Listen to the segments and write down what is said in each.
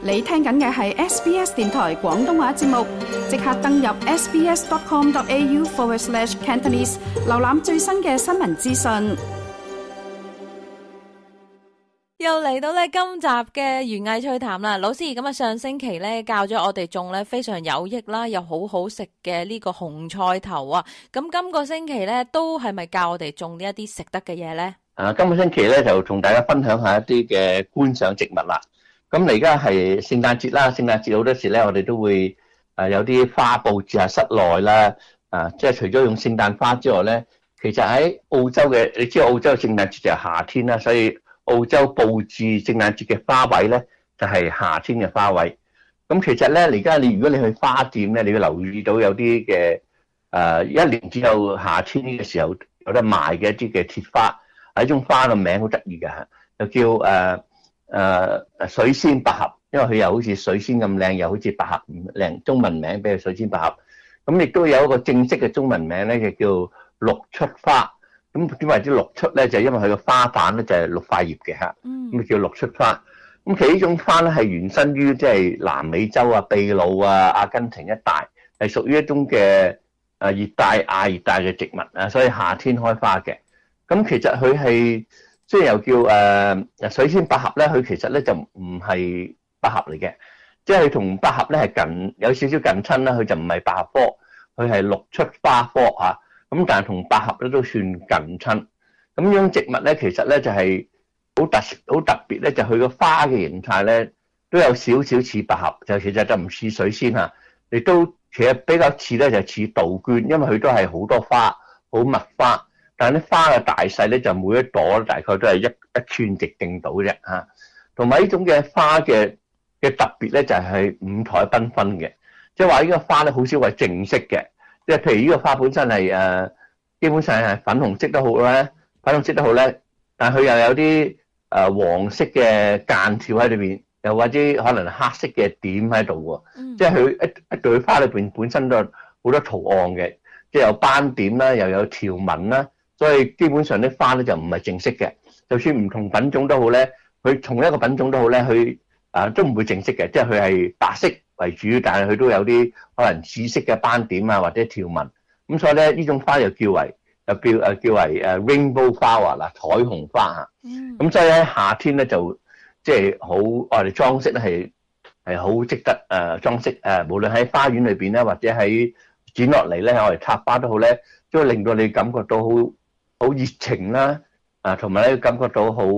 你聽緊嘅係 SBS 電台廣東話節目，即刻登入 sbs.com.au/Cantonese 瀏覽最新嘅新聞資訊。 又嚟到咧今集嘅園藝趣談啦，老師咁啊，上星期咧教咗我哋種咧非常有益啦，又好好食嘅呢個紅菜頭啊。咁今個星期咧都係咪教我哋種呢一啲食得嘅嘢咧？ 今個星期咧就同大家分享下一啲嘅觀賞植物啦。咁而家係聖誕節啦，聖誕節好多時咧我哋都會有啲花佈置下室內啦。即係除咗用聖誕花之外咧，其實喺澳洲嘅，你知道澳洲嘅聖誕節就係夏天啦，所以澳洲佈置聖誕節嘅花位咧，就係夏天嘅花位。咁其實咧，而家如果你去花店咧，你要留意到有啲嘅一年只有夏天呢個時候有得賣嘅一啲嘅鐵花，係一種花嘅名好得意嘅，就叫水仙百合，因為佢又好似水仙咁靚，又好似百合咁靚，中文名俾佢水仙百合。咁亦都有一個正式嘅中文名咧，就叫綠出花。咁點為之綠出咧？就因為佢個花瓣咧就係綠塊葉嘅嚇，咁叫綠出花。咁其實呢種花咧係原生於即係南美洲啊、秘魯啊、阿根廷一帶，係屬於一種嘅熱帶亞熱帶嘅植物啊，所以夏天開花嘅。咁其實佢係即係又叫水仙百合咧，佢其實咧就唔係百合嚟嘅，即係佢同百合咧係有少少近親啦，佢就唔係百合科，佢係綠出花科嚇。咁但係同百合咧都算近親。咁呢種植物咧，其實咧就係好特別咧，就佢個花嘅形態咧都有少少似百合，就其實就唔似水仙嚇，亦都其實比較似咧就似杜鵑，因為佢都係好多花，好密花，但係啲花嘅大細咧就每一朵大概都係一寸直徑到啫嚇。同埋呢種嘅花嘅特別咧就係五彩繽紛嘅，即係話呢個花咧好少係正色嘅。即係譬如呢個花本身係基本上係粉紅色都好咧，但係佢又有啲黃色嘅間條喺裏邊，又或者可能黑色嘅點喺度喎。即係佢一朵花裏邊本身都有好多圖案嘅，即係有斑點啦，又有條紋啦，所以基本上啲花咧就唔係正色嘅。就算唔同品種都好咧，佢同一個品種都好咧，佢都唔會正色嘅，即係佢係白色為主，但係佢都有啲可能紫色嘅斑點啊，或者條紋。咁所以咧，呢種花又叫為 rainbow flower 啦，彩虹花嚇。咁所以喺夏天咧就即係好，我哋裝飾咧係好值得裝飾。無論喺花園裏邊咧，或者喺剪落嚟咧，我哋插花都好咧，都會令到你感覺到好熱情啦，同埋咧感覺到好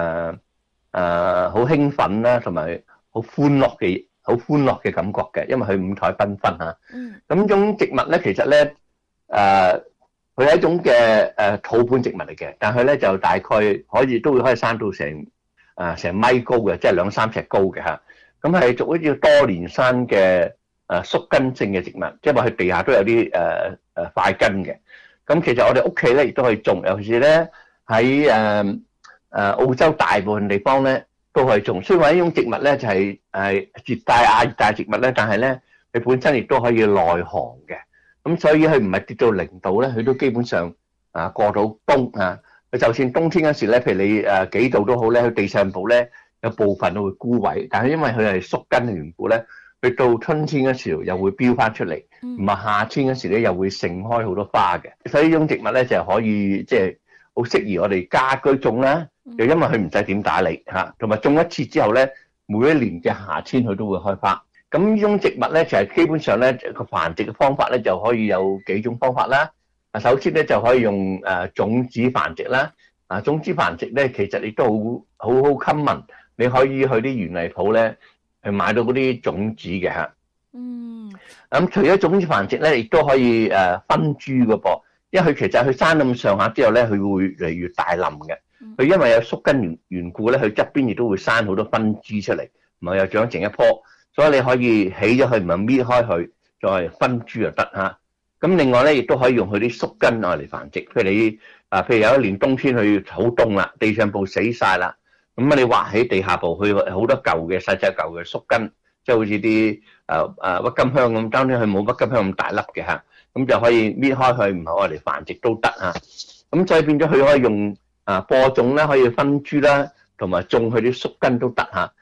興奮啦，同埋好歡樂嘅感覺嘅，因為佢五彩繽紛嚇。咁種植物咧，其實咧佢係一種嘅土本植物嚟嘅，但係咧就大概都會可以生到成米高嘅，即係2-3尺高嘅嚇。咁係屬於多年生嘅宿根性嘅植物，即係話佢地下都有啲塊根嘅。咁其實我哋屋企咧亦都可以種，尤其是咧喺澳洲大部分地方咧都可以種。雖然話呢種植物咧就係熱帶亞熱帶植物咧，但係咧佢本身亦都可以耐寒嘅。咁所以佢唔係跌到0度咧，佢都基本上過到冬啊。佢就算冬天嗰時咧，譬如你幾度都好咧，佢地上部咧有部分都會枯萎，但係因為佢係宿根嘅緣故咧，佢到春天嗰時又會飆翻出嚟，唔係夏天嗰時咧又會盛開好多花嘅。所以呢種植物咧就可以即係好適宜我哋家居種啦，又因為佢唔使點打理嚇，同埋種一次之後咧，每一年嘅夏天佢都會開花。咁呢種植物咧就係基本上咧個繁殖嘅方法咧就可以有幾種方法啦。首先咧就可以用種子繁殖啦。種子繁殖咧其實亦都好 common， 你可以去啲園藝鋪咧去買到嗰啲種子嘅嚇。咁除咗種子繁殖咧，亦都可以分株嘅噃，因為佢其實佢生咁上下之後咧，佢會越嚟越大冧嘅。佢因為有宿根緣故咧，佢側邊亦都會生好多分枝出嚟，唔係又長成一棵。所以你可以起咗佢，唔係搣開佢，再分株就得嚇。咁另外咧，亦都可以用佢啲宿根嚟繁殖。譬如你譬如有一年冬天佢好凍啦，地上部死晒啦，咁你挖起地下部，佢好多舊嘅細細舊嘅宿根，即係好似啲鬱金香咁。當然佢冇鬱金香咁大粒嘅嚇，咁就可以搣開佢，唔係我嚟繁殖都得嚇。咁所以變咗佢可以用播種啦，可以分株啦，同埋種佢啲宿根都得嚇。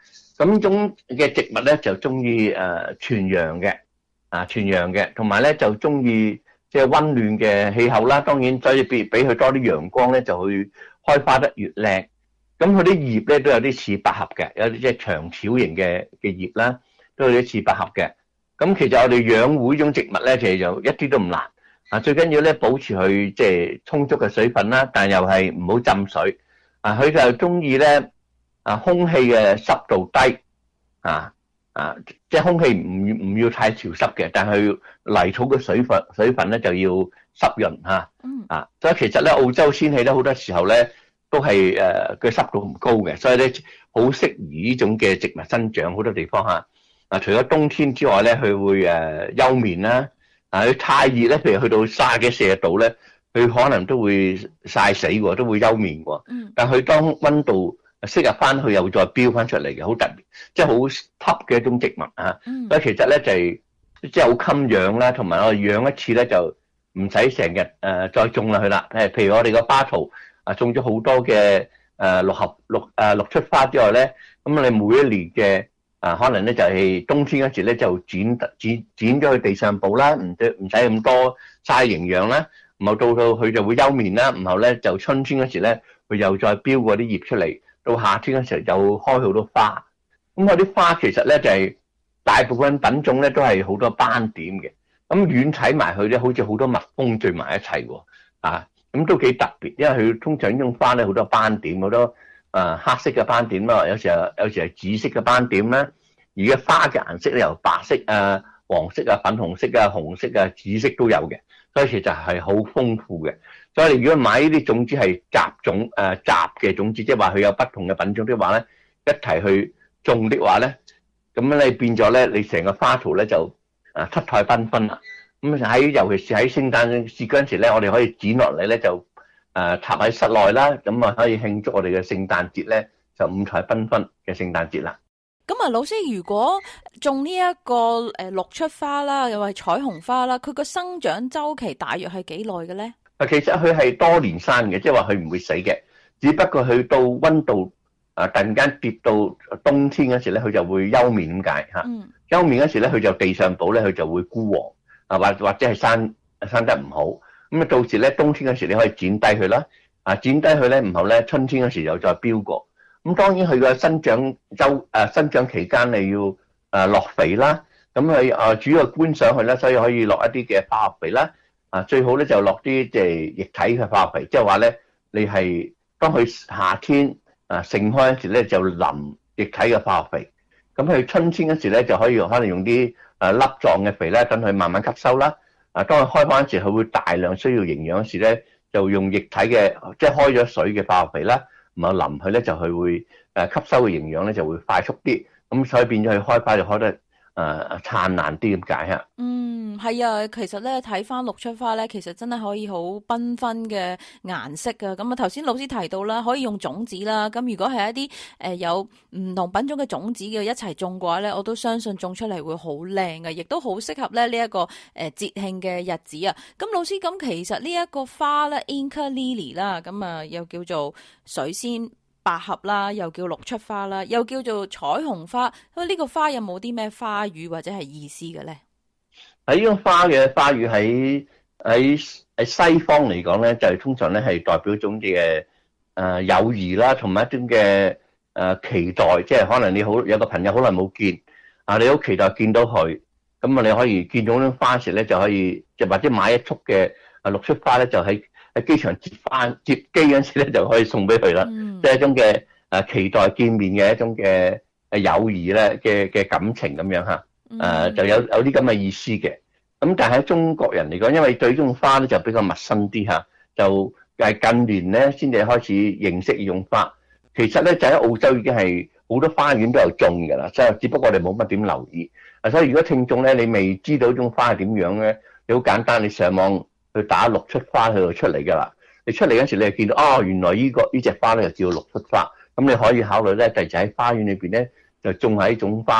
咁呢種嘅植物咧就中意全陽嘅，全陽嘅，同埋咧就中意即係溫暖嘅氣候啦。當然，所以俾佢多啲陽光咧，就會開花得越靚。咁佢啲葉咧都有啲似百合嘅，有啲即係長條形嘅葉啦，都有啲似百合嘅。咁其實我哋養護呢種植物咧，其實就一啲都唔難。最緊要咧保持佢即係充足嘅水分啦，但又係唔好浸水。佢就中意咧空氣嘅濕度低，即係空氣唔要太潮濕嘅，但係泥土嘅水分咧就要濕潤嚇。所以其實咧澳洲天氣咧好多時候咧都係嘅濕度唔高嘅，所以咧好適宜呢種嘅植物生長。好多地方嚇，除咗冬天之外咧，佢會休眠啦。佢太熱咧，譬如去到30幾40度咧，佢可能都會曬死喎，都會休眠喎。但佢當溫度適合翻，佢又再飆翻出嚟嘅，好特別，即係好吸嘅一種植物啊。所以其實咧就係即係好襟養啦，同埋我哋養一次咧就唔使成日再種落去啦。譬如我哋個巴圖種咗好多嘅綠出花之外咧，咁你每一年嘅可能咧就係冬天嗰時咧就剪咗去地上補啦，唔使咁多嘥營養啦。然後到佢就會休眠啦，然後咧就春天嗰時咧佢又再飆嗰啲葉出嚟，到夏天嗰時又開好多花。咁嗰啲花其實咧就係大部分品種咧都係好多斑點嘅，咁遠睇埋去咧好似好多蜜蜂聚埋一齊喎。咁都幾特別，因為佢通常呢種花咧好多斑點，好多黑色嘅斑點啦，有時係紫色嘅斑點啦。而家花嘅顏色咧由白色黃色粉紅色紅色紫色都有嘅，所以其實係好豐富嘅。所以你如果買呢啲種子係雜嘅種子，即係話佢有不同嘅品種的話咧，一齊去種的話咧，咁你變咗咧，你成個花圖咧就七彩繽紛啦。咁尤其是喺聖誕節嗰陣時咧，我哋可以剪落嚟咧就插喺室內啦，咁可以慶祝我哋嘅聖誕節咧，就五彩繽紛嘅聖誕節啦。 咁老師，如果種呢一個綠出花啦，又係彩虹花啦，佢個生長周期大約係幾耐嘅咧？ 其實佢係多年生嘅，即係話佢唔會死嘅，只不過去到溫度突然間跌到冬天嗰時咧，佢就會休眠咁解嚇。休眠嗰時咧，佢就地上補咧，佢就會枯黃或者係生得唔好。咁到時咧冬天嗰時你可以剪低佢啦，剪低佢咧，然後咧春天嗰時又再飆過。咁當然佢個生長期間你要落肥啦，咁佢主要觀賞佢啦，所以可以落一啲嘅化學肥啦。最好咧就落啲即係液體嘅化學肥，即係話咧你係當佢夏天盛開嗰時咧就淋液體嘅化學肥，咁佢春天嗰時咧就可能用啲粒狀嘅肥咧，等佢慢慢吸收啦。當佢開花嗰時，佢會大量需要營養嗰時咧，就用液體嘅即係開咗水嘅化學肥啦。唔係淋佢咧，就佢會吸收嘅營養咧就會快速啲，咁所以變咗佢開花就開得燦爛啲咁解嚇。 係啊，其實咧睇翻綠出花咧，其實真係可以好繽紛嘅顏色㗎。咁頭先老師提到啦，可以用種子啦。咁如果係一啲有唔同品種嘅種子嘅一齊種嘅話咧，我都相信種出嚟會好靚嘅，亦都好適合咧呢一個節慶嘅日子啊。咁老師，咁其實呢一個花咧 Inca Lily 啦，咁又叫做水仙百合啦，又叫綠出花啦，又叫做彩虹花。呢個花有冇啲咩花語或者係意思嘅咧？ 呢種花嘅花語喺西方嚟講咧，就係通常咧係代表一種嘅友誼啦，同埋一種嘅期待，即係可能你有個朋友好耐冇見，你好期待見到佢，咁你可以見到呢種花時咧就可以，或者買一束嘅綠出花咧，就喺機場接機嗰陣時咧就可以送俾佢啦，即係一種嘅期待見面嘅一種嘅友誼咧嘅感情咁樣嚇。就有啲咁嘅意思嘅，咁但係喺中國人嚟講，因為對呢種花咧就比較陌生啲嚇，就係近年咧先至開始認識呢種花。其實咧就喺澳洲已經係好多花園都有種㗎啦，即係只不過我哋冇乜點留意。所以如果聽眾咧你未知道呢種花係點樣咧，你好簡單，你上網去打綠出花佢就出嚟㗎啦。你出嚟嗰時你就見到原來呢隻花咧就叫綠出花，咁你可以考慮咧就喺花園裏邊咧就種下呢種花啦。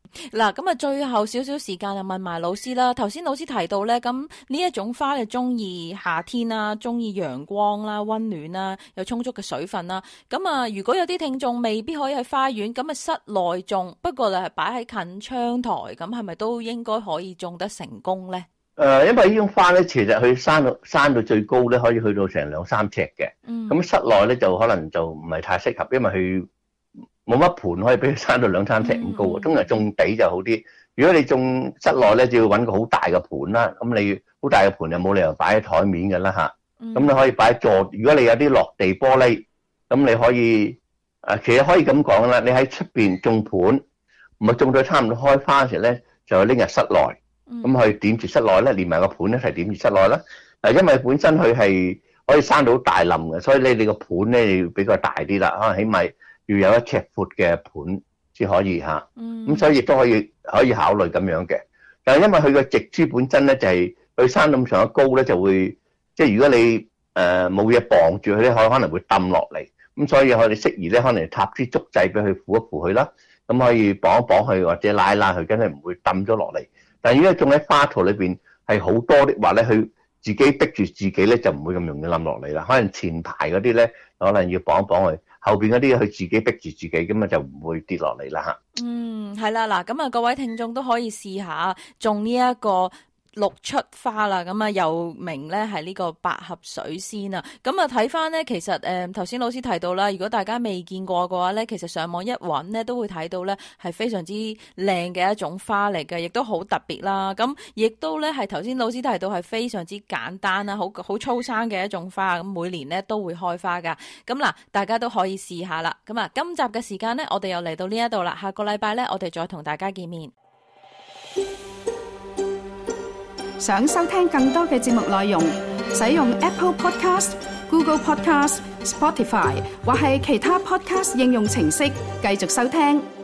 嗱，咁啊，最後少少時間就問埋老師啦。頭先老師提到咧，咁呢一種花你中意夏天啦，中意陽光啦、溫暖啦，有充足嘅水分啦。咁啊，如果有啲聽眾未必可以喺花園，咁啊室內種，不過就係擺喺近窗台，咁係咪都應該可以種得成功咧？ 因為呢種花咧，其實佢生到最高咧，可以去到成2-3尺嘅。咁室內咧就可能就唔係太適合，因為佢冇乜盤可以俾佢生到2-3尺咁高。通常種地就好啲。如果你種室內咧，就要揾個好大嘅盤啦。咁你好大嘅盤就冇理由擺喺台面嘅啦嚇。咁你可以擺喺座。如果你有啲落地玻璃，咁你可以其實可以咁講啦。你喺出邊種盤，唔係種到差唔多開花嘅時候咧，就拎入室內。咁去點住室內咧，連埋個盤一齊點住室內啦。因為本身佢係可以生到大冧嘅，所以你個盤咧要比較大啲啦，可能起碼要有1尺闊嘅盤先可以嚇。咁所以亦都可以考慮咁樣嘅。但係因為佢個植株本身咧就係佢生咁上高咧，就會即係如果你冇嘢綁住佢咧，可能會冧落嚟。咁所以我哋適宜咧，可能插支竹掣俾佢扶一扶佢啦。咁可以綁一綁佢或者拉一拉佢，梗係唔會冧咗落嚟。但係如果種喺花槽裏邊係好多的話咧，佢自己逼住自己咧就唔會咁容易冧落嚟啦。可能前排嗰啲咧可能要綁一綁佢，後邊嗰啲佢自己逼住自己，咁啊就唔會跌落嚟啦嚇。 係啦，嗱，咁啊各位聽眾都可以試下種呢一個綠出花啦，咁啊又名咧係呢個百合水仙啊。咁啊睇翻咧，其實頭先老師提到啦，如果大家未見過嘅話咧，其實上網一揾咧都會睇到咧係非常之靚嘅一種花嚟嘅，亦都好特別啦。咁亦都咧係頭先老師提到係非常之簡單啦，好粗生嘅一種花，咁每年咧都會開花噶。咁嗱，大家都可以試下啦。咁啊，今集嘅時間咧，我哋又嚟到呢一度啦。下個禮拜咧，我哋再同大家見面。 想收聽更多嘅節目內容，使用 Apple Podcast、Google Podcast、Spotify 或係其他 Podcast 應用程式繼續收聽。